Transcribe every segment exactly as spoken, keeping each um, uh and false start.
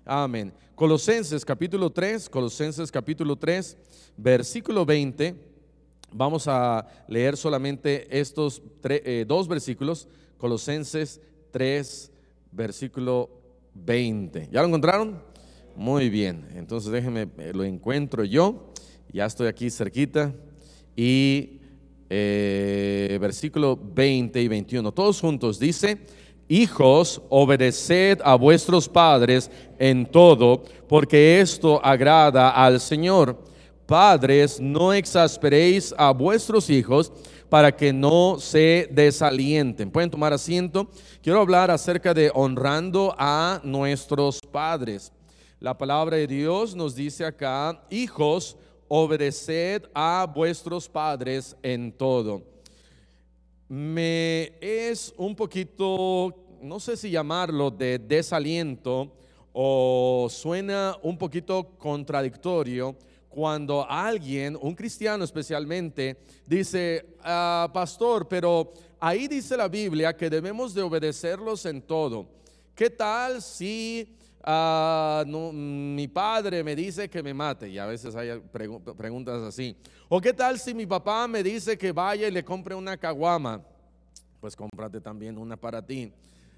Amén. Colosenses capítulo tres, Colosenses capítulo tres, versículo veinte. Vamos a leer solamente estos tre- eh, dos versículos. Colosenses tres, versículo veinte. ¿Ya lo encontraron? Muy bien, entonces déjenme, eh, lo encuentro yo. Ya estoy aquí cerquita. Y eh, versículo veinte y veintiuno, todos juntos dice: hijos, obedeced a vuestros padres en todo, porque esto agrada al Señor. Padres, no exasperéis a vuestros hijos para que no se desalienten. Pueden tomar asiento. Quiero hablar acerca de honrando a nuestros padres. La palabra de Dios nos dice acá: hijos, obedeced a vuestros padres en todo. Me es un poquito, no sé si llamarlo de desaliento, o suena un poquito contradictorio cuando alguien, un cristiano especialmente, dice: ah, pastor, pero ahí dice la Biblia que debemos de obedecerlos en todo. ¿Qué tal si ah, no, mi padre me dice que me mate? Y a veces hay pregu- preguntas así. ¿O qué tal si mi papá me dice que vaya y le compre una caguama? Pues cómprate también una para ti.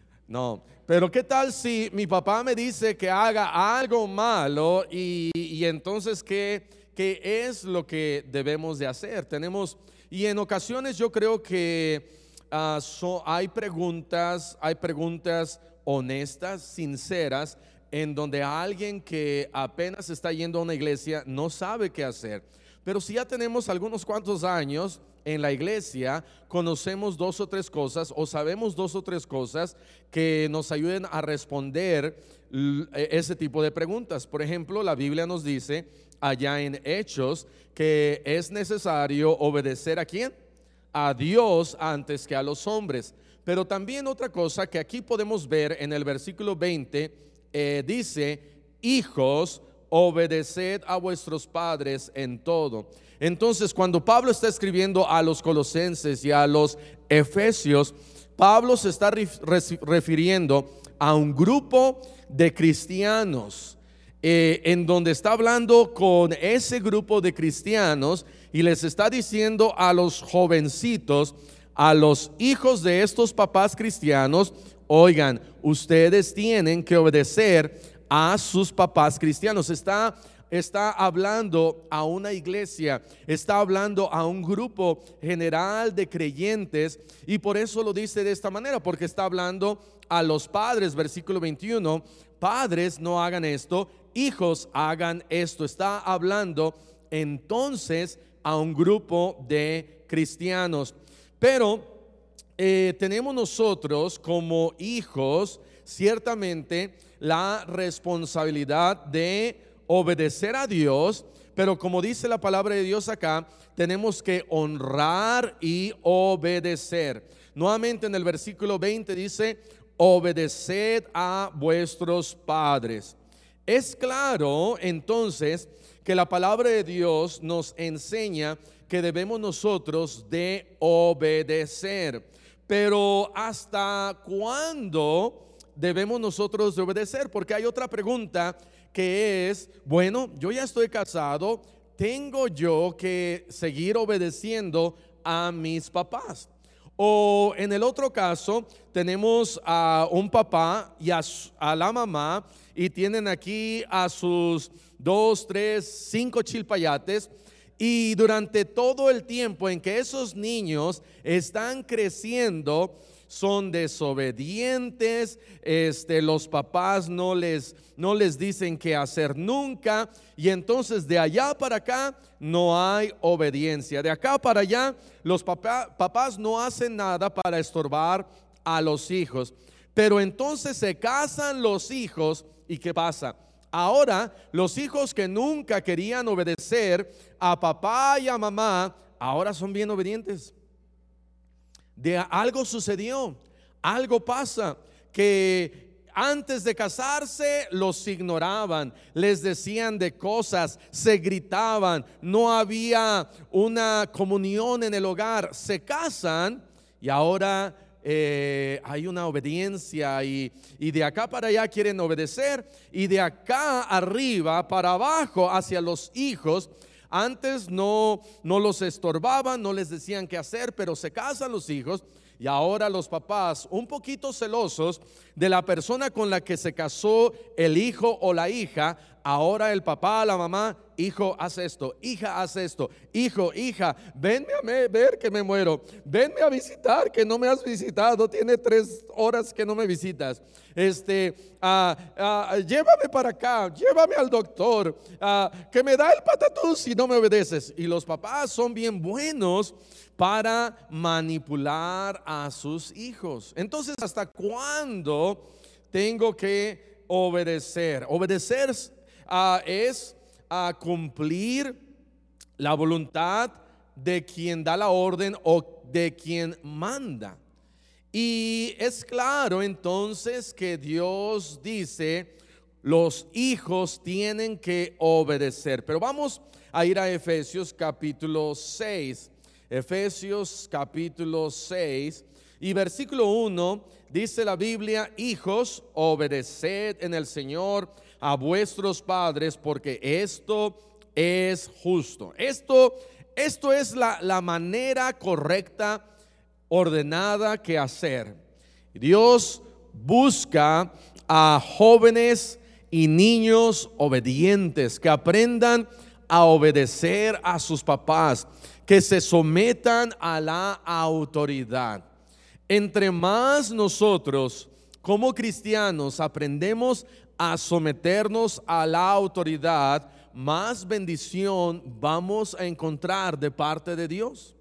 No, pero ¿qué tal si mi papá me dice que haga algo malo y, y entonces ¿qué, qué es lo que debemos de hacer? Tenemos, y en ocasiones yo creo que uh, so, hay preguntas, hay preguntas honestas, sinceras, en donde alguien que apenas está yendo a una iglesia no sabe qué hacer. Pero si ya tenemos algunos cuantos años en la iglesia, conocemos dos o tres cosas, o sabemos dos o tres cosas que nos ayuden a responder ese tipo de preguntas. Por ejemplo, la Biblia nos dice allá en Hechos que es necesario obedecer ¿a quién? A Dios antes que a los hombres. Pero también otra cosa que aquí podemos ver en el versículo veinte, eh, dice: hijos, obedeced a vuestros padres en todo. Entonces, cuando Pablo está escribiendo a los colosenses y a los efesios, Pablo se está refiriendo a un grupo de cristianos, eh, en donde está hablando con ese grupo de cristianos y les está diciendo a los jovencitos, a los hijos de estos papás cristianos: oigan, ustedes tienen que obedecer a sus papás cristianos. Está, está hablando a una iglesia, está hablando a un grupo general de creyentes, y por eso lo dice de esta manera, porque está hablando a los padres. Versículo veintiuno: padres, no hagan esto, hijos, hagan esto. Está hablando entonces a un grupo de cristianos. Pero eh, tenemos nosotros como hijos ciertamente la responsabilidad de obedecer a Dios, pero como dice la palabra de Dios acá, tenemos que honrar y obedecer. Nuevamente en el versículo veinte dice: obedeced a vuestros padres. Es claro entonces que la palabra de Dios nos enseña que debemos nosotros de obedecer. Pero ¿hasta cuándo debemos nosotros de obedecer? Porque hay otra pregunta que es: bueno, yo ya estoy casado, ¿tengo yo que seguir obedeciendo a mis papás? O en el otro caso, tenemos a un papá y a, a la mamá, y tienen aquí a sus dos, tres, cinco chilpayates. Y durante todo el tiempo en que esos niños están creciendo, son desobedientes, este, los papás no les, no les dicen qué hacer nunca, y entonces de allá para acá no hay obediencia. De acá para allá los papá, papás no hacen nada para estorbar a los hijos. Pero entonces se casan los hijos, ¿y qué pasa? Ahora los hijos que nunca querían obedecer a papá y a mamá, ahora son bien obedientes. De algo sucedió, algo pasa, que antes de casarse los ignoraban, les decían de cosas, se gritaban, no había una comunión en el hogar. Se casan y ahora eh, hay una obediencia y, y de acá para allá quieren obedecer, y de acá arriba para abajo hacia los hijos. Antes no, no los estorbaban, no les decían qué hacer, pero se casan los hijos. Y ahora los papás, un poquito celosos de la persona con la que se casó el hijo o la hija, ahora el papá, la mamá, hijo, haz esto, hija, haz esto, hijo, hija, venme a me- ver que me muero, venme a visitar que no me has visitado, tiene tres horas que no me visitas, este, ah, ah, llévame para acá, llévame al doctor, ah, que me da el patatús si no me obedeces. Y los papás son bien buenos para manipular a sus hijos. Entonces, ¿hasta cuándo tengo que obedecer? Obedecer uh, es uh, cumplir la voluntad de quien da la orden o de quien manda. Y es claro entonces que Dios dice, los hijos tienen que obedecer. Pero vamos a ir a Efesios capítulo seis. Efesios capítulo seis y versículo uno, dice la Biblia: hijos, obedeced en el Señor a vuestros padres, porque esto es justo. Esto, esto es la, la manera correcta, ordenada que hacer. Dios busca a jóvenes y niños obedientes, que aprendan a obedecer a sus papás, que se sometan a la autoridad. Entre más nosotros como cristianos aprendemos a someternos a la autoridad, más bendición vamos a encontrar de parte de Dios.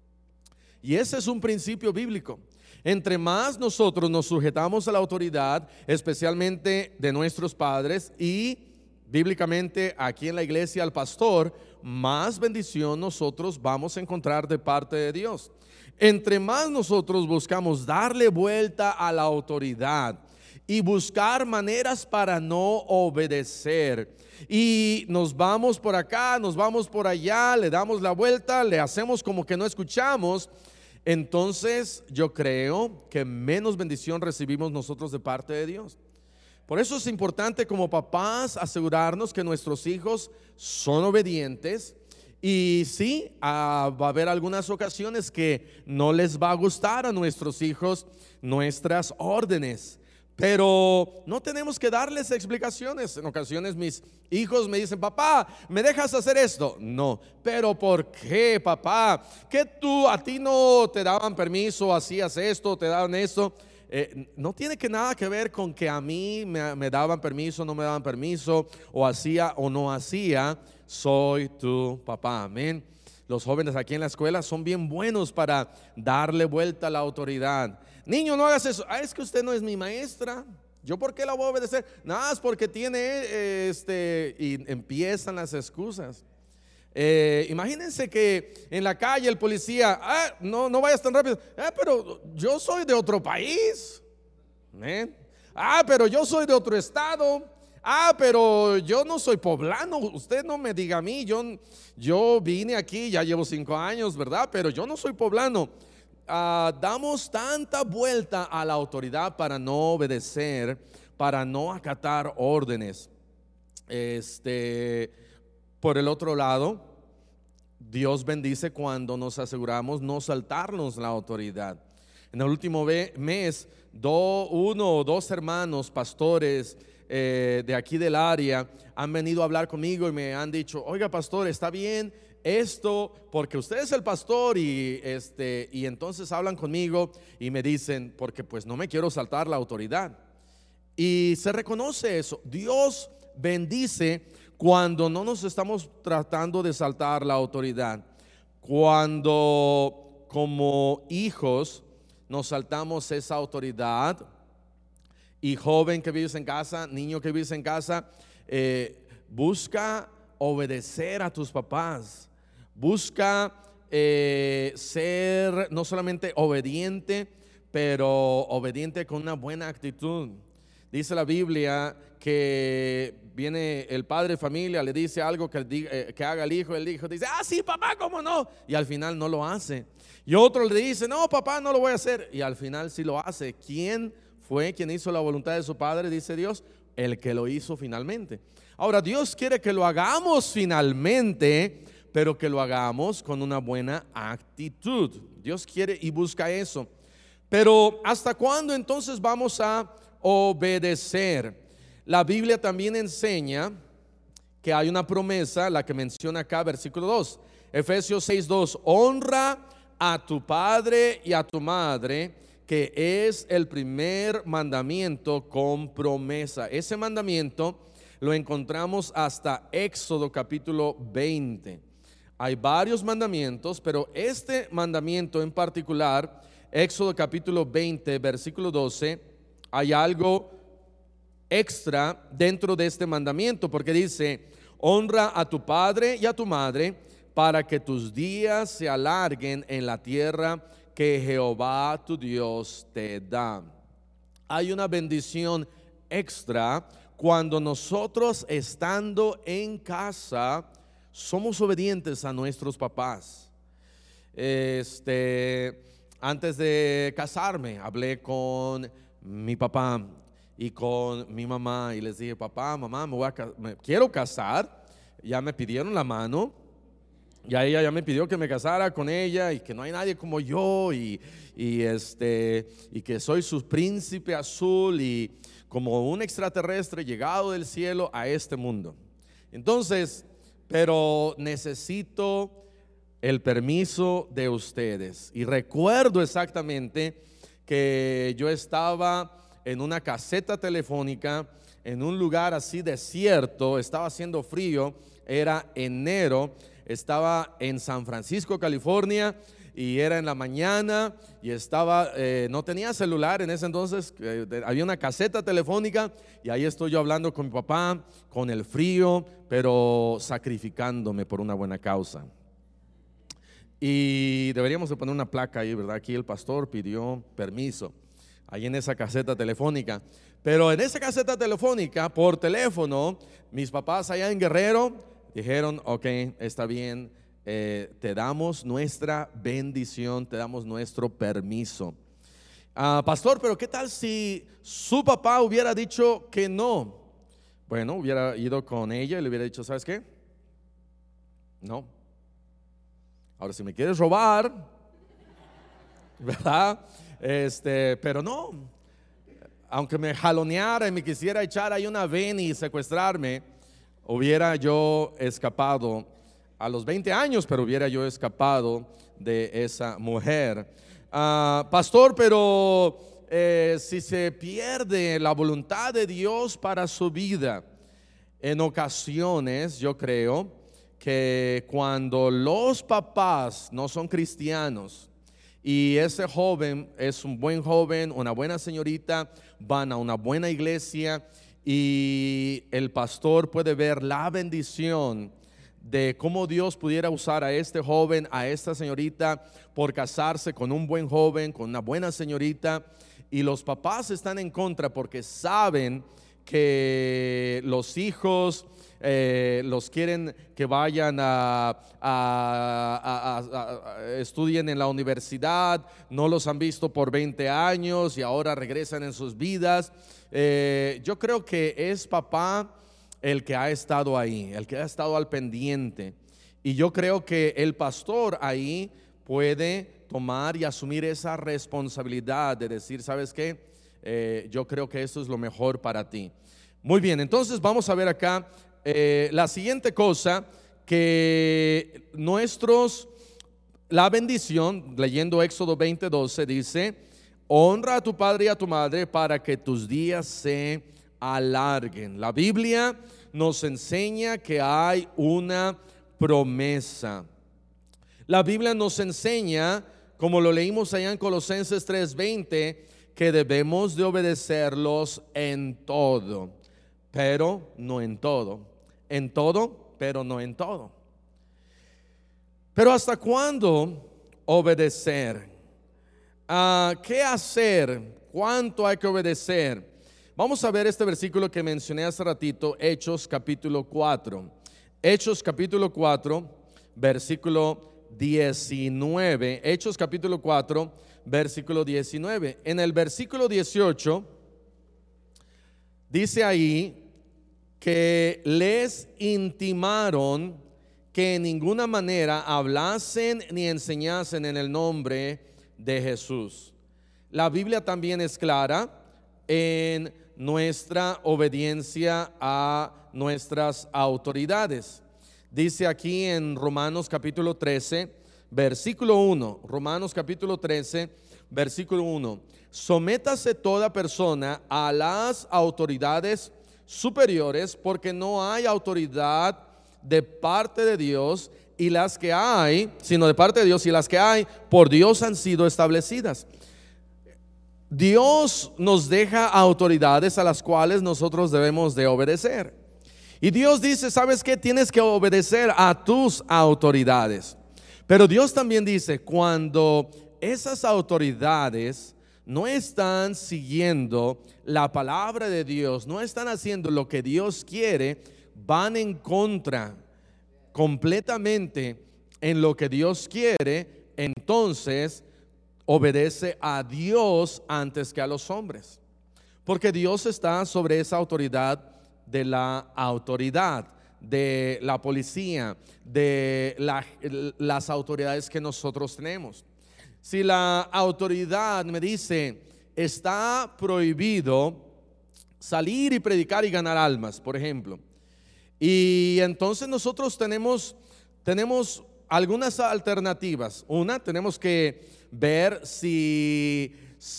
Y ese es un principio bíblico. Entre más nosotros nos sujetamos a la autoridad, especialmente de nuestros padres, y bíblicamente aquí en la iglesia al pastor, más bendición nosotros vamos a encontrar de parte de Dios. Entre más nosotros buscamos darle vuelta a la autoridad y buscar maneras para no obedecer, y nos vamos por acá, nos vamos por allá, le damos la vuelta, le hacemos como que no escuchamos, entonces yo creo que menos bendición recibimos nosotros de parte de Dios. Por eso es importante como papás asegurarnos que nuestros hijos son obedientes. Y sí, ah, va a haber algunas ocasiones que no les va a gustar a nuestros hijos nuestras órdenes, pero no tenemos que darles explicaciones. En ocasiones mis hijos me dicen: papá, ¿me dejas hacer esto? No. ¿Pero por qué, papá? ¿Que tú, a ti no te daban permiso, hacías esto, te daban esto? Eh, no tiene que nada que ver con que a mí me, me daban permiso, no me daban permiso, o hacía o no hacía. Soy tu papá, amén. Los jóvenes aquí en la escuela son bien buenos para darle vuelta a la autoridad. Niño, no hagas eso. Ah, es que usted no es mi maestra. ¿Yo por qué la voy a obedecer? Nada, es porque tiene eh, este, y empiezan las excusas. Eh, imagínense que en la calle el policía: ah, no, no vayas tan rápido. Ah, pero yo soy de otro país. ¿Eh? Ah, pero yo soy de otro estado. Ah, pero yo no soy poblano. Usted no me diga a mí. Yo, yo vine aquí, ya llevo cinco años, ¿verdad? Pero yo no soy poblano. Ah, damos tanta vuelta a la autoridad para no obedecer, para no acatar órdenes. Este, por el otro lado, Dios bendice cuando nos aseguramos no saltarnos la autoridad. En el último mes, do, uno o dos hermanos pastores eh, de aquí del área han venido a hablar conmigo y me han dicho: oiga, pastor, está bien esto, porque usted es el pastor, y este y entonces hablan conmigo y me dicen: porque pues no me quiero saltar la autoridad. Y se reconoce eso. Dios bendice cuando no nos estamos tratando de saltar la autoridad, cuando como hijos nos saltamos esa autoridad. Y joven que vives en casa, niño que vives en casa, eh, busca obedecer a tus papás. Busca eh, ser no solamente obediente, pero obediente con una buena actitud. Dice la Biblia que viene el padre de familia, le dice algo que, eh, que haga el hijo, el hijo dice, ah, sí, papá, ¿cómo no? Y al final no lo hace. Y otro le dice, no, papá, no lo voy a hacer. Y al final sí lo hace. ¿Quién fue quien hizo la voluntad de su padre? Dice Dios, el que lo hizo finalmente. Ahora, Dios quiere que lo hagamos finalmente, pero que lo hagamos con una buena actitud. Dios quiere y busca eso. Pero ¿hasta cuándo entonces vamos a obedecer? La Biblia también enseña que hay una promesa, la que menciona acá, versículo dos, Efesios seis dos, honra a tu padre y a tu madre, que es el primer mandamiento con promesa. Ese mandamiento lo encontramos hasta Éxodo capítulo veinte. Hay varios mandamientos, pero este mandamiento en particular, Éxodo capítulo veinte, versículo doce, hay algo extra dentro de este mandamiento, porque dice, honra a tu padre y a tu madre, para que tus días se alarguen en la tierra que Jehová tu Dios te da. Hay una bendición extra cuando nosotros, estando en casa, somos obedientes a nuestros papás. Este, antes de casarme, hablé con mi papá y con mi mamá y les dije, papá, mamá, me voy a, me quiero casar. Ya me pidieron la mano, ya ella ya me pidió que me casara con ella y que no hay nadie como yo y, y, este, y que soy su príncipe azul y como un extraterrestre llegado del cielo a este mundo. Entonces, pero necesito el permiso de ustedes. Y recuerdo exactamente que yo estaba en una caseta telefónica, en un lugar así desierto, estaba haciendo frío, era enero, estaba en San Francisco, California, y era en la mañana, y estaba, eh, no tenía celular en ese entonces, eh, había una caseta telefónica, y ahí estoy yo hablando con mi papá, con el frío, pero sacrificándome por una buena causa. Y deberíamos de poner una placa ahí, ¿verdad? Aquí el pastor pidió permiso, ahí en esa caseta telefónica. Pero en esa caseta telefónica, por teléfono, mis papás allá en Guerrero dijeron, ok, está bien, eh, te damos nuestra bendición, te damos nuestro permiso. Ah, pastor, pero ¿qué tal si su papá hubiera dicho que no? Bueno, hubiera ido con ella y le hubiera dicho, ¿sabes qué? No. Ahora, si me quieres robar, ¿verdad? Este, pero no. Aunque me jaloneara y me quisiera echar ahí una vena y secuestrarme, hubiera yo escapado a los veinte años, pero hubiera yo escapado de esa mujer. Ah, pastor, pero eh, si se pierde la voluntad de Dios para su vida, en ocasiones yo creo que cuando los papás no son cristianos y ese joven es un buen joven, una buena señorita, van a una buena iglesia y el pastor puede ver la bendición de cómo Dios pudiera usar a este joven, a esta señorita, por casarse con un buen joven, con una buena señorita, y los papás están en contra porque saben que los hijos eh, los quieren que vayan a, a, a, a, a estudien en la universidad, no los han visto por veinte años y ahora regresan en sus vidas. Eh, yo creo que es papá el que ha estado ahí, el que ha estado al pendiente, y yo creo que el pastor ahí puede tomar y asumir esa responsabilidad de decir, ¿sabes qué? Eh, yo creo que esto es lo mejor para ti. Muy bien, entonces vamos a ver acá eh, la siguiente cosa, que nuestros, la bendición, leyendo Éxodo veinte doce, dice, honra a tu padre y a tu madre para que tus días se alarguen. La Biblia nos enseña que hay una promesa. La Biblia nos enseña, como lo leímos allá en Colosenses tres veinte, que debemos de obedecerlos en todo, pero no en todo. En todo, pero no en todo. Pero ¿hasta cuándo obedecer? Uh, ¿Qué hacer? ¿Cuánto hay que obedecer? Vamos a ver este versículo que mencioné hace ratito, Hechos capítulo cuatro. Hechos capítulo cuatro, versículo diecinueve. Hechos capítulo cuatro, versículo diecinueve. En el versículo dieciocho dice ahí que les intimaron que en ninguna manera hablasen ni enseñasen en el nombre de Jesús. La Biblia también es clara en nuestra obediencia a nuestras autoridades. Dice aquí en Romanos capítulo trece, versículo uno, Romanos capítulo trece, versículo uno: sométase toda persona a las autoridades superiores, porque no hay autoridad de parte de Dios, y las que hay, sino de parte de Dios, y las que hay por Dios han sido establecidas. Dios nos deja autoridades a las cuales nosotros debemos de obedecer. Y Dios dice, ¿sabes qué? Tienes que obedecer a tus autoridades. Pero Dios también dice, cuando esas autoridades no están siguiendo la palabra de Dios, no están haciendo lo que Dios quiere, van en contra completamente en lo que Dios quiere, entonces obedece a Dios antes que a los hombres, porque Dios está sobre esa autoridad de la autoridad, de la policía, de la, las autoridades que nosotros tenemos. Si la autoridad me dice, está prohibido salir y predicar y ganar almas, por ejemplo, y entonces nosotros tenemos, tenemos algunas alternativas. Una, tenemos que ver si,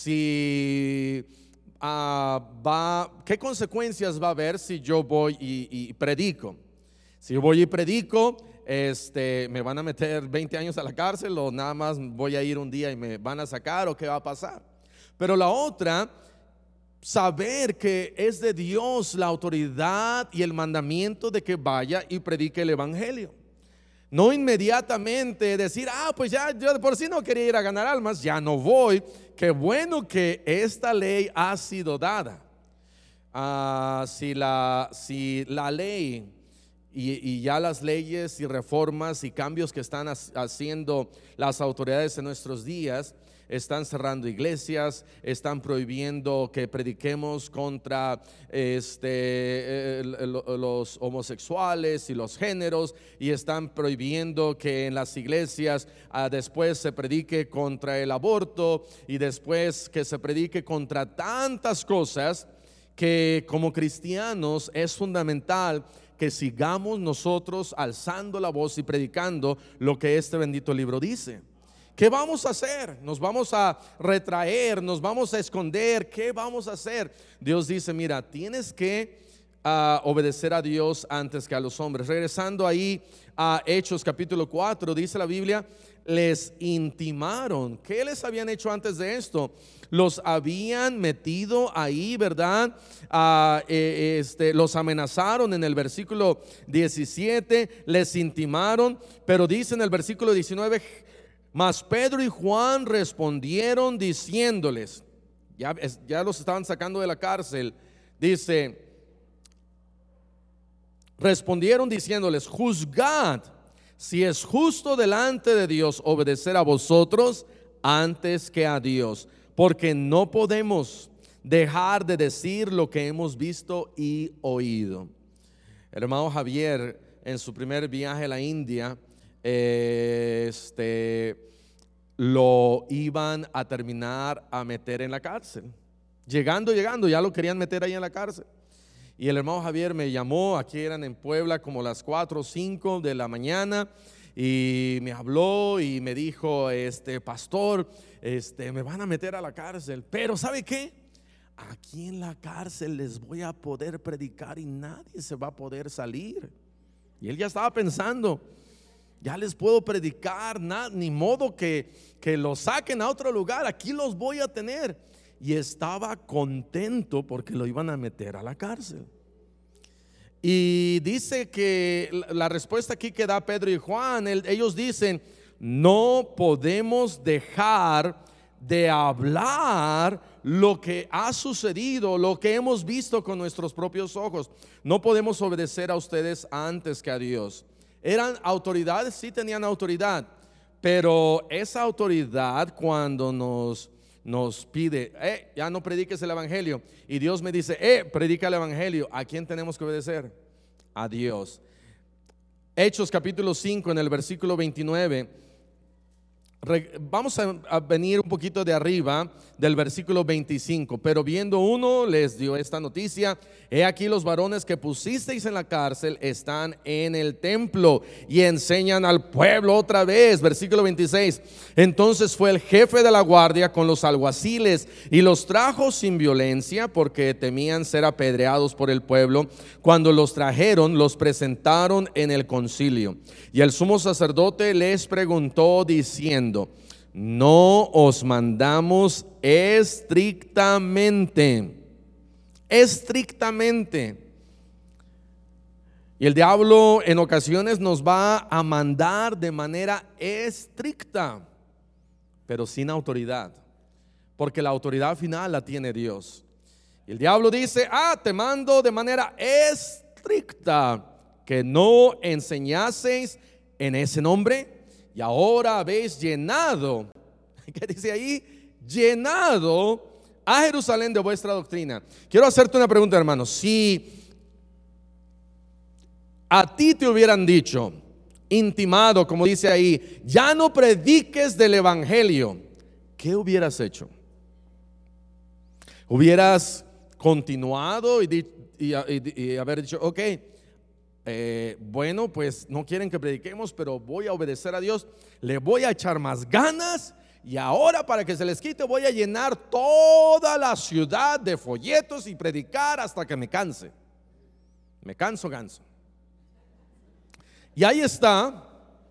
si uh, va, qué consecuencias va a haber si yo voy y, y predico. Si yo voy y predico, este, me van a meter veinte años a la cárcel, o nada más voy a ir un día y me van a sacar, o qué va a pasar. Pero la otra, saber que es de Dios la autoridad y el mandamiento de que vaya y predique el evangelio. No inmediatamente decir, ah, pues ya yo de por sí no quería ir a ganar almas, ya no voy. Qué bueno que esta ley ha sido dada. Ah, si la, si la ley y, y ya las leyes y reformas y cambios que están haciendo las autoridades en nuestros días, están cerrando iglesias, están prohibiendo que prediquemos contra este, los homosexuales y los géneros, y están prohibiendo que en las iglesias uh, después se predique contra el aborto, y después que se predique contra tantas cosas, que como cristianos es fundamental que sigamos nosotros alzando la voz y predicando lo que este bendito libro dice. ¿Qué vamos a hacer? ¿Nos vamos a retraer? ¿Nos vamos a esconder? ¿Qué vamos a hacer? Dios dice, mira, tienes que uh, obedecer a Dios antes que a los hombres. Regresando ahí a Hechos capítulo cuatro, dice la Biblia, les intimaron. ¿Qué les habían hecho antes de esto? Los habían metido ahí, ¿verdad? Uh, eh, este, los amenazaron en el versículo diecisiete, les intimaron, pero dice en el versículo diecinueve, mas Pedro y Juan respondieron diciéndoles, ya, ya los estaban sacando de la cárcel, dice, respondieron diciéndoles, juzgad si es justo delante de Dios obedecer a vosotros antes que a Dios, porque no podemos dejar de decir lo que hemos visto y oído. El hermano Javier, en su primer viaje a la India, este, lo iban a terminar a meter en la cárcel. Llegando, llegando, ya lo querían meter ahí en la cárcel. Y el hermano Javier me llamó, aquí eran en Puebla como las cuatro o cinco de la mañana, y me habló y me dijo, este pastor, este, me van a meter a la cárcel, pero ¿sabe qué? Aquí en la cárcel les voy a poder predicar y nadie se va a poder salir. Y él ya estaba pensando, ya les puedo predicar, nada, ni modo que, que los saquen a otro lugar, aquí los voy a tener. Y estaba contento porque lo iban a meter a la cárcel. Y dice que la respuesta aquí que da Pedro y Juan, ellos dicen, no podemos dejar de hablar lo que ha sucedido, lo que hemos visto con nuestros propios ojos. No podemos obedecer a ustedes antes que a Dios. ¿Eran autoridades? Sí, tenían autoridad, pero esa autoridad cuando nos, nos pide, eh, ya no prediques el evangelio, y Dios me dice, eh, predica el evangelio, ¿a quién tenemos que obedecer? A Dios. Hechos capítulo cinco en el versículo veintinueve. Vamos a, a venir un poquito de arriba del versículo veinticinco. Pero viendo uno les dio esta noticia: he aquí los varones que pusisteis en la cárcel están en el templo y enseñan al pueblo otra vez. Versículo veintiséis. Entonces fue el jefe de la guardia con los alguaciles y los trajo sin violencia, porque temían ser apedreados por el pueblo. Cuando los trajeron, los presentaron en el concilio, y el sumo sacerdote les preguntó diciendo: ¿no os mandamos estrictamente? Estrictamente. Y el diablo en ocasiones nos va a mandar de manera estricta, pero sin autoridad, porque la autoridad final la tiene Dios. Y el diablo dice: ah, te mando de manera estricta que no enseñaseis en ese nombre. Y ahora habéis llenado, ¿qué dice ahí? Llenado a Jerusalén de vuestra doctrina. Quiero hacerte una pregunta, hermano. Si a ti te hubieran dicho, intimado, como dice ahí, ya no prediques del evangelio, ¿qué hubieras hecho? ¿Hubieras continuado y, y, y, y haber dicho, ok, Eh, bueno, pues no quieren que prediquemos, pero voy a obedecer a Dios, le voy a echar más ganas, y ahora para que se les quite voy a llenar toda la ciudad de folletos y predicar hasta que me canse? Me canso, ganso. Y ahí está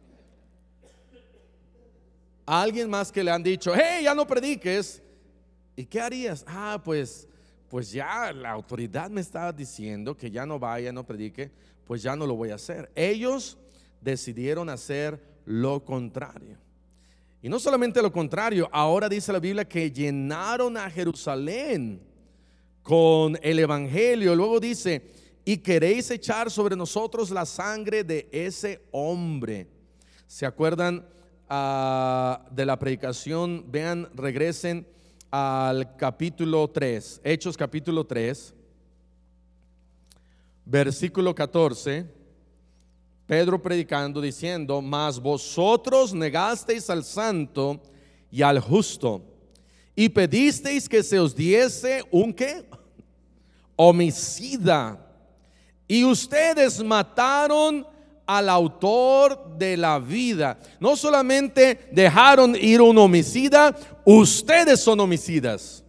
a alguien más que le han dicho: hey, ya no prediques. ¿Y qué harías? Ah, pues Pues ya la autoridad me estaba diciendo que ya no vaya, no predique, pues ya no lo voy a hacer. Ellos decidieron hacer lo contrario. Y no solamente lo contrario, ahora dice la Biblia que llenaron a Jerusalén con el evangelio. Luego dice: y queréis echar sobre nosotros la sangre de ese hombre. ¿Se acuerdan uh, de la predicación? Vean, regresen al capítulo tres, Hechos capítulo tres, versículo catorce. Pedro predicando diciendo: mas vosotros negasteis al santo y al justo, y pedisteis que se os diese un ¿qué? Homicida, y ustedes mataron al autor de la vida. No solamente dejaron ir un homicida, ustedes son homicidas.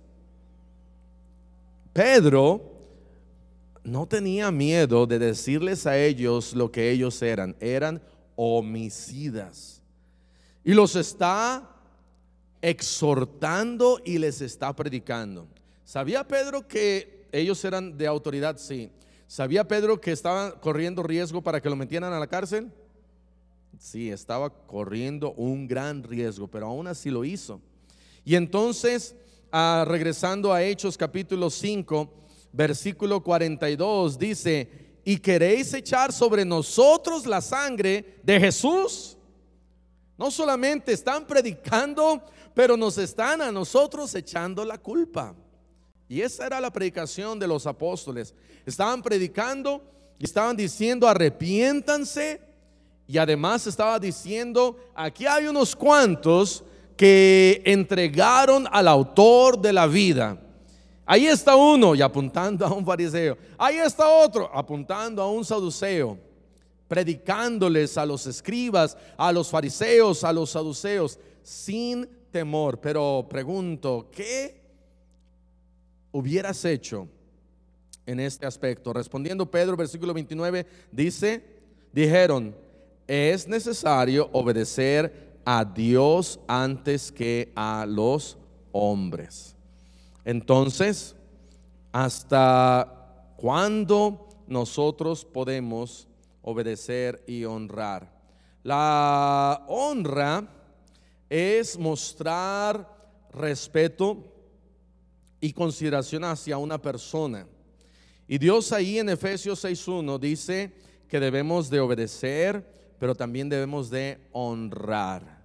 Pedro no tenía miedo de decirles a ellos lo que ellos eran. Eran homicidas. Y los está exhortando y les está predicando. ¿Sabía Pedro que ellos eran de autoridad? Sí. ¿Sabía Pedro que estaban corriendo riesgo para que lo metieran a la cárcel? Sí, estaba corriendo un gran riesgo, pero aún así lo hizo. Y entonces, ah, regresando a Hechos capítulo cinco, versículo cuarenta y dos, dice: ¿y queréis echar sobre nosotros la sangre de Jesús? No solamente están predicando, pero nos están a nosotros echando la culpa. Y esa era la predicación de los apóstoles. Estaban predicando y estaban diciendo: arrepiéntanse. Y además estaba diciendo: aquí hay unos cuantos que entregaron al autor de la vida. Ahí está uno, y apuntando a un fariseo. Ahí está otro, apuntando a un saduceo, predicándoles a los escribas, a los fariseos, a los saduceos, sin temor. Pero pregunto, ¿qué hubieras hecho en este aspecto? Respondiendo Pedro, versículo veintinueve, dice: dijeron: es necesario obedecer a Dios antes que a los hombres. Entonces, ¿hasta cuándo nosotros podemos obedecer y honrar? La honra es mostrar respeto, y consideración hacia una persona. Y Dios ahí en Efesios seis uno dice que debemos de obedecer, pero también debemos de honrar.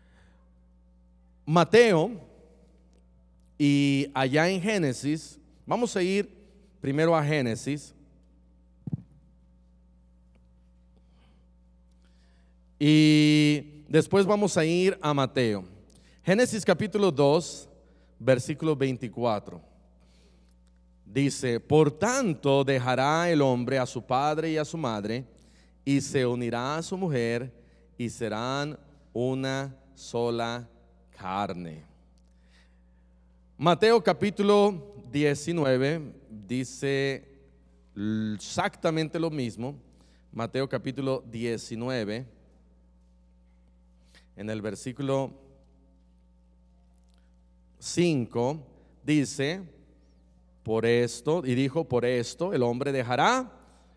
Mateo y allá en Génesis, vamos a ir primero a Génesis. Y después vamos a ir a Mateo. Génesis capítulo dos, versículo veinticuatro. Dice: por tanto dejará el hombre a su padre y a su madre, y se unirá a su mujer, y serán una sola carne. Mateo capítulo diecinueve dice exactamente lo mismo. Mateo capítulo diecinueve, en el versículo cinco, dice: por esto, y dijo, por esto el hombre dejará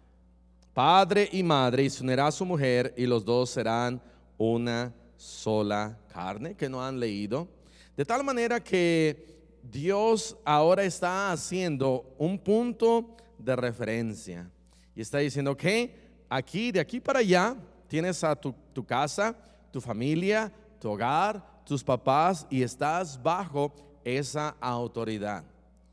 padre y madre y se unirá a su mujer, y los dos serán una sola carne. Que no han leído. De tal manera que Dios ahora está haciendo un punto de referencia y está diciendo que aquí, de aquí para allá, tienes a tu, tu casa, tu familia, tu hogar, tus papás, y estás bajo esa autoridad.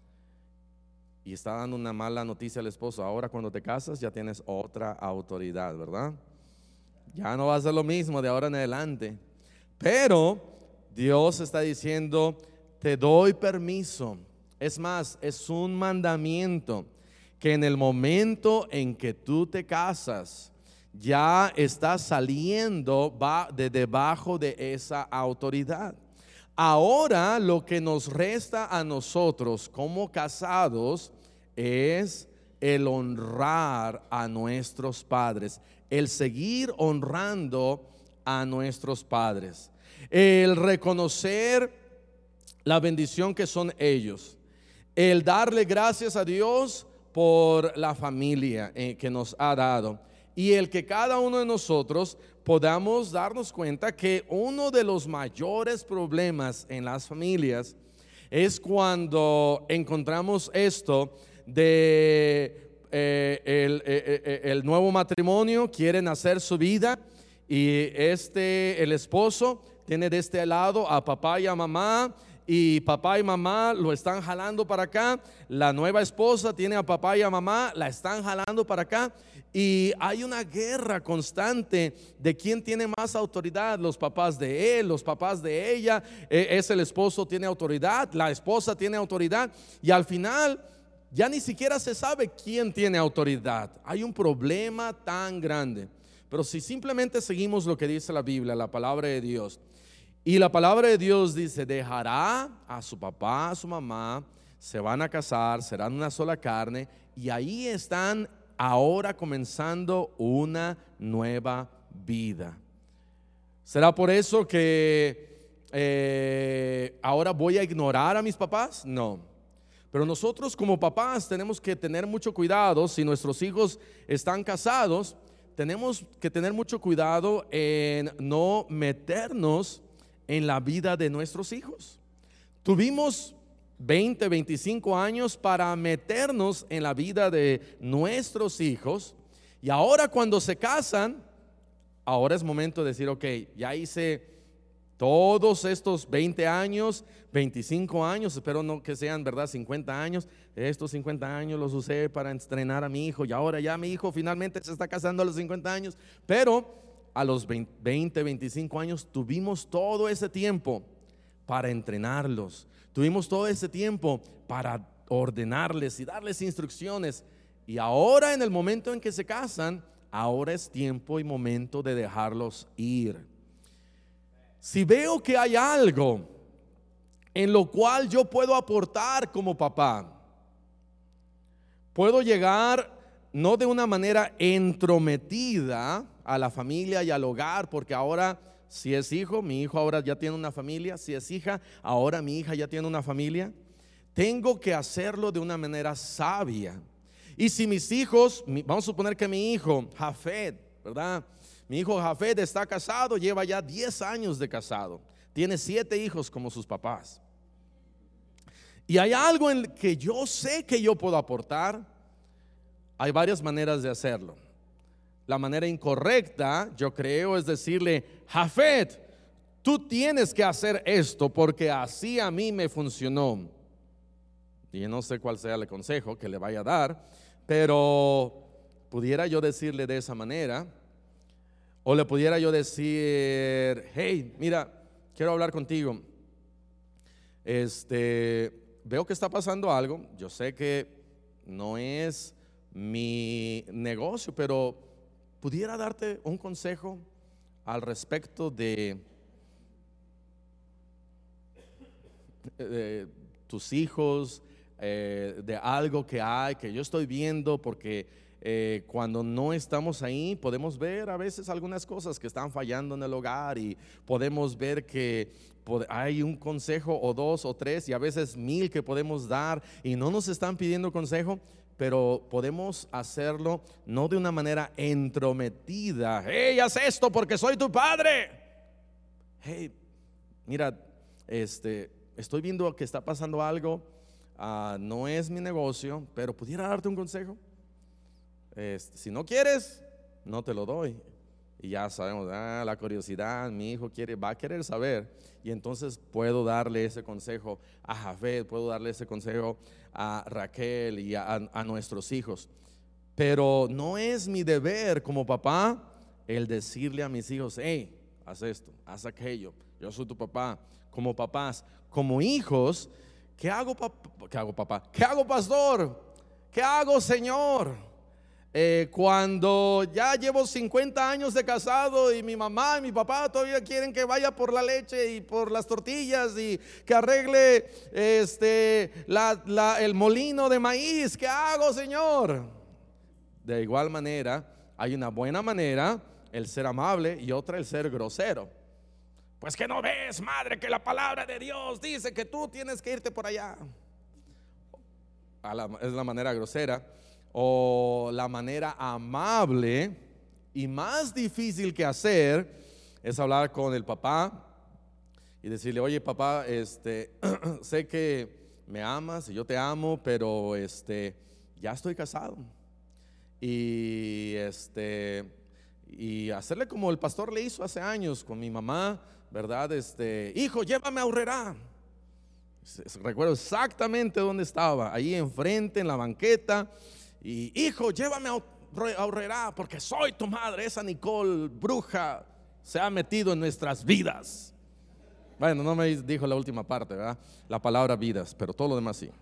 Y está dando una mala noticia al esposo: ahora cuando te casas ya tienes otra autoridad, ¿verdad? Ya no va a ser lo mismo de ahora en adelante. Pero Dios está diciendo: te doy permiso. Es más, es un mandamiento que en el momento en que tú te casas, ya estás saliendo de debajo de esa autoridad. Ahora lo que nos resta a nosotros como casados es el honrar a nuestros padres, el seguir honrando a nuestros padres, el reconocer la bendición que son ellos, el darle gracias a Dios por la familia que nos ha dado, y el que cada uno de nosotros podamos darnos cuenta que uno de los mayores problemas en las familias es cuando encontramos esto de eh, el, eh, el nuevo matrimonio quieren hacer su vida, y este el esposo tiene de este lado a papá y a mamá, y papá y mamá lo están jalando para acá. La nueva esposa tiene a papá y a mamá, la están jalando para acá, y hay una guerra constante de quién tiene más autoridad. Los papás de él, los papás de ella. Es el esposo tiene autoridad, la esposa tiene autoridad, y al final ya ni siquiera se sabe quién tiene autoridad. Hay un problema tan grande. Pero si simplemente seguimos lo que dice la Biblia, la palabra de Dios, y la palabra de Dios dice: dejará a su papá, a su mamá, se van a casar, serán una sola carne, y ahí están ahora comenzando una nueva vida. ¿Será por eso que eh, ahora voy a ignorar a mis papás? No. Pero nosotros como papás tenemos que tener mucho cuidado. Si nuestros hijos están casados, tenemos que tener mucho cuidado en no meternos en la vida de nuestros hijos. Tuvimos veinte, veinticinco años para meternos en la vida de nuestros hijos, y ahora cuando se casan, ahora es momento de decir: ok, ya hice todos estos veinte años, veinticinco años, espero no que sean, ¿verdad?, cincuenta años. Estos cincuenta años los usé para entrenar a mi hijo, y ahora ya mi hijo finalmente se está casando a los cincuenta años. Pero a los veinte, veinticinco años tuvimos todo ese tiempo para entrenarlos, tuvimos todo ese tiempo para ordenarles y darles instrucciones. Y ahora, en el momento en que se casan, ahora es tiempo y momento de dejarlos ir. Si veo que hay algo en lo cual yo puedo aportar como papá, puedo llegar no de una manera entrometida a la familia y al hogar, porque ahora si es hijo, mi hijo ahora ya tiene una familia. Si es hija, ahora mi hija ya tiene una familia. Tengo que hacerlo de una manera sabia. Y si mis hijos, vamos a suponer que mi hijo Jafet, ¿verdad? Mi hijo Jafet está casado, lleva ya diez años de casado, tiene siete hijos como sus papás. y hay algo en que yo sé que yo puedo aportar, hay varias maneras de hacerlo. La manera incorrecta, yo creo, es decirle: Jafet, tú tienes que hacer esto porque así a mí me funcionó. Y no sé cuál sea el consejo que le vaya a dar, pero pudiera yo decirle de esa manera, o le pudiera yo decir: hey, mira, quiero hablar contigo. Este, veo que está pasando algo. Yo sé que no es mi negocio, pero pudiera darte un consejo al respecto de, de tus hijos, eh, de algo que hay, que yo estoy viendo, porque Eh, cuando no estamos ahí podemos ver a veces algunas cosas que están fallando en el hogar, y podemos ver que hay un consejo o dos o tres y a veces mil que podemos dar y no nos están pidiendo consejo, pero podemos hacerlo no de una manera entrometida. Hey, haz esto porque soy tu padre. Hey, mira, este, estoy viendo que está pasando algo, uh, no es mi negocio, pero pudiera darte un consejo. Este, si no quieres, no te lo doy. Y ya sabemos, ah, la curiosidad, mi hijo quiere, va a querer saber. Y entonces puedo darle ese consejo a Jafet, puedo darle ese consejo a Raquel y a, a nuestros hijos. Pero no es mi deber como papá el decirle a mis hijos: hey, haz esto, haz aquello. Yo soy tu papá. Como papás, como hijos, ¿qué hago, papá? ¿Qué hago, papá? ¿Qué hago, pastor? ¿Qué hago, Señor? Eh, cuando ya llevo cincuenta años de casado y mi mamá y mi papá todavía quieren que vaya por la leche y por las tortillas y que arregle este, la, la, el molino de maíz, ¿qué hago, Señor? De igual manera, hay una buena manera, el ser amable, y otra el ser grosero. Pues que no ves, madre, que la palabra de Dios dice que tú tienes que irte por allá. A la, es la manera grosera. O la manera amable y más difícil que hacer es hablar con el papá y decirle: oye, papá, este, sé que me amas y yo te amo, pero este, ya estoy casado. Y este, y hacerle como el pastor le hizo hace años con mi mamá, ¿verdad? Este, hijo, llévame a Aurrerá. Recuerdo exactamente dónde estaba, ahí enfrente en la banqueta. Y hijo, llévame a Aurrerá porque soy tu madre. Esa Nicole bruja se ha metido en nuestras vidas. Bueno, no me dijo la última parte, ¿verdad? La palabra vidas, pero todo lo demás sí.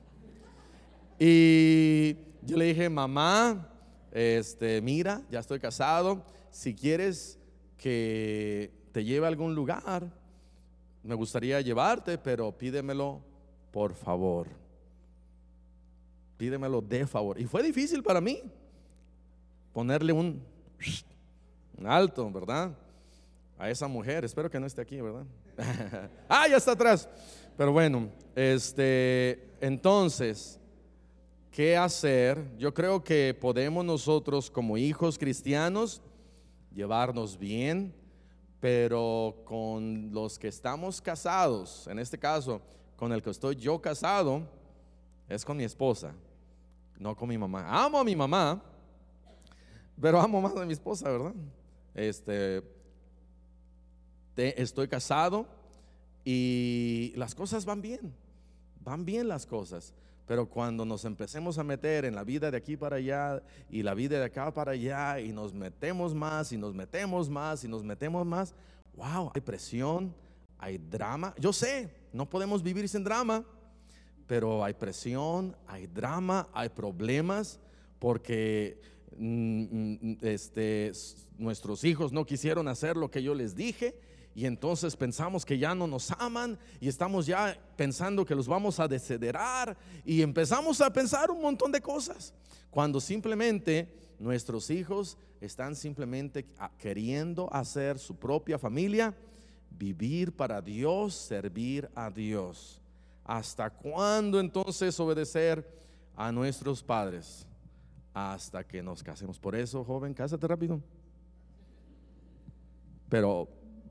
Y yo le dije: mamá, este, mira, ya estoy casado. Si quieres que te lleve a algún lugar, me gustaría llevarte, pero pídemelo por favor. Pídemelo de favor. Y fue difícil para mí ponerle un, un alto, ¿verdad? A esa mujer. Espero que no esté aquí, ¿verdad? Ah, ya está atrás. Pero bueno, este, entonces, ¿qué hacer? Yo creo que podemos nosotros como hijos cristianos llevarnos bien, pero con los que estamos casados, en este caso, con el que estoy yo casado, es con mi esposa, no con mi mamá. Amo a mi mamá, pero amo más a mi esposa, ¿verdad? Este, te, estoy casado y las cosas van bien, van bien las cosas. Pero cuando nos empecemos a meter en la vida de aquí para allá y la vida de acá para allá, y nos metemos más y nos metemos más y nos metemos más, wow, hay presión, hay drama. Yo sé, no podemos vivir sin drama, pero hay presión, hay drama, hay problemas, porque mm, este, nuestros hijos no quisieron hacer lo que yo les dije, y entonces pensamos que ya no nos aman y estamos ya pensando que los vamos a desheredar, y empezamos a pensar un montón de cosas, cuando simplemente nuestros hijos están simplemente queriendo hacer su propia familia, vivir para Dios, servir a Dios. ¿Hasta cuándo entonces obedecer a nuestros padres? Hasta que nos casemos. Por eso, joven, cásate rápido. Pero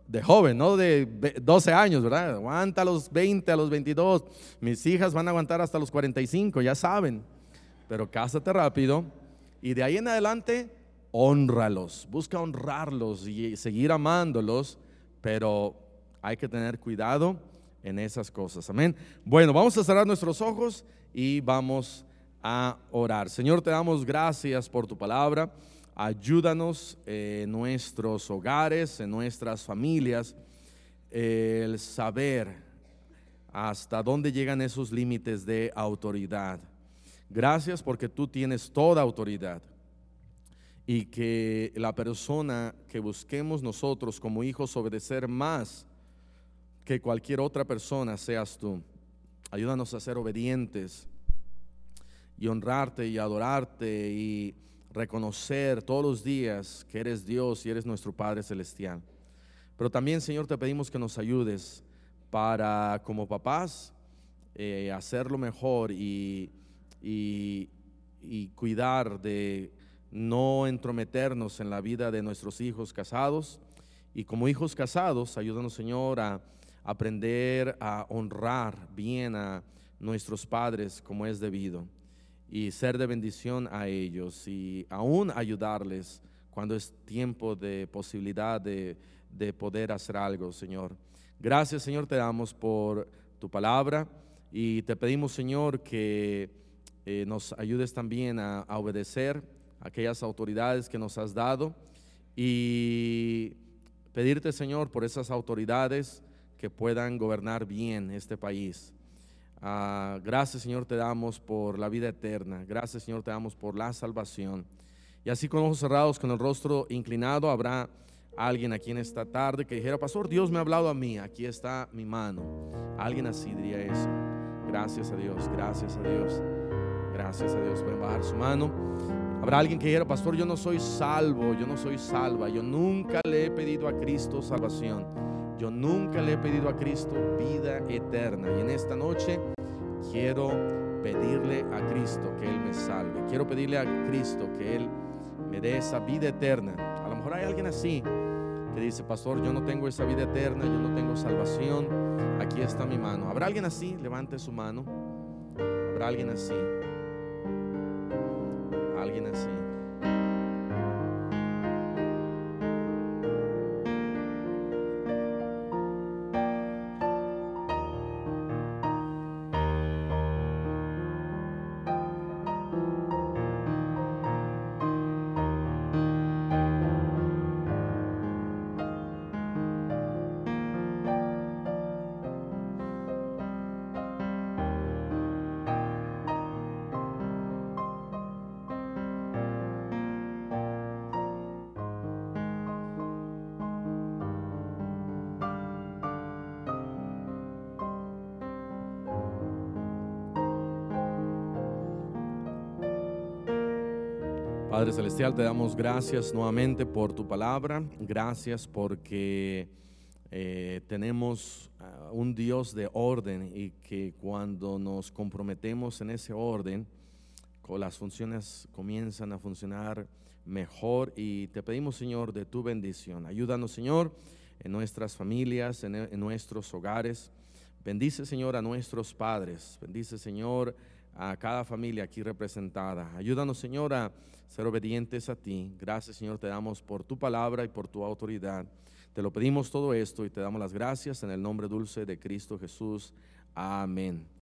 de joven, no de doce años, ¿verdad? Aguanta a los veinte, a los veintidós. Mis hijas van a aguantar hasta los cuarenta y cinco, ya saben. Pero cásate rápido y de ahí en adelante hónralos, busca honrarlos y seguir amándolos, pero hay que tener cuidado en esas cosas. Amén. Bueno, vamos a cerrar nuestros ojos y vamos a orar. Señor, te damos gracias por tu palabra. Ayúdanos en nuestros hogares, en nuestras familias, el saber hasta dónde llegan esos límites de autoridad. Gracias porque tú tienes toda autoridad y que la persona que busquemos nosotros como hijos obedecer más que cualquier otra persona seas tú. Ayúdanos a ser obedientes y honrarte y adorarte y reconocer todos los días que eres Dios y eres nuestro Padre Celestial. Pero también, Señor, te pedimos que nos ayudes para, como papás, eh, hacerlo mejor y, y, y cuidar de no entrometernos en la vida de nuestros hijos casados. Y como hijos casados, ayúdanos, Señor, a aprender a honrar bien a nuestros padres como es debido y ser de bendición a ellos y aún ayudarles cuando es tiempo de posibilidad de, de poder hacer algo, Señor. Gracias, Señor, te damos por tu palabra y te pedimos, Señor, que eh, nos ayudes también a, a obedecer a aquellas autoridades que nos has dado y pedirte, Señor, por esas autoridades que puedan gobernar bien este país. Uh, gracias, Señor, te damos por la vida eterna. Gracias, Señor, te damos por la salvación. Y así con ojos cerrados, con el rostro inclinado, habrá alguien aquí en esta tarde que dijera: pastor, Dios me ha hablado a mí, aquí está mi mano. Alguien así diría eso. Gracias a Dios, gracias a Dios, gracias a Dios. Pueden bajar su mano. Habrá alguien que dijera: pastor, yo no soy salvo, yo no soy salva, yo nunca le he pedido a Cristo salvación, yo nunca le he pedido a Cristo vida eterna. Y en esta noche quiero pedirle a Cristo que Él me salve. Quiero pedirle a Cristo que Él me dé esa vida eterna. A lo mejor hay alguien así que dice: pastor, yo no tengo esa vida eterna, yo no tengo salvación. Aquí está mi mano. ¿Habrá alguien así? Levante su mano. ¿Habrá alguien así? Alguien así. Padre Celestial, te damos gracias nuevamente por tu palabra. Gracias porque eh, tenemos uh, un Dios de orden y que cuando nos comprometemos en ese orden, con las funciones comienzan a funcionar mejor. Y te pedimos, Señor, de tu bendición. Ayúdanos, Señor, en nuestras familias, en, en nuestros hogares. Bendice, Señor, a nuestros padres. Bendice, Señor, a cada familia aquí representada. Ayúdanos, Señor, a ser obedientes a ti. Gracias, Señor, te damos por tu palabra y por tu autoridad. Te lo pedimos todo esto y te damos las gracias en el nombre dulce de Cristo Jesús. Amén.